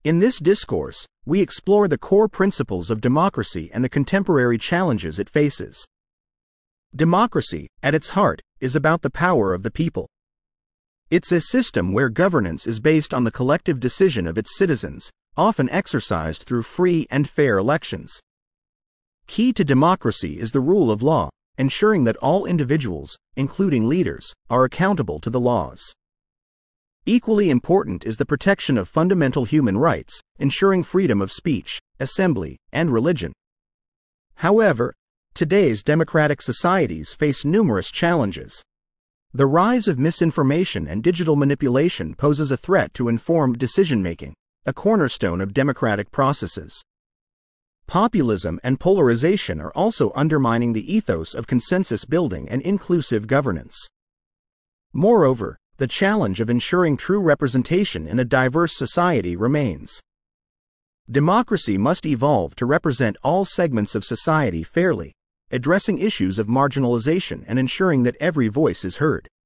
In this discourse, we explore the core principles of democracy and the contemporary challenges it faces. Democracy, at its heart, is about the power of the people. It's a system where governance is based on the collective decision of its citizens, often exercised through free and fair elections. Key to democracy is the rule of law, ensuring that all individuals, including leaders, are accountable to the laws. Equally important is the protection of fundamental human rights, ensuring freedom of speech, assembly, and religion. However, today's democratic societies face numerous challenges. The rise of misinformation and digital manipulation poses a threat to informed decision-making, a cornerstone of democratic processes. Populism and polarization are also undermining the ethos of consensus building and inclusive governance. Moreover, the challenge of ensuring true representation in a diverse society remains. Democracy must evolve to represent all segments of society fairly, addressing issues of marginalization and ensuring that every voice is heard.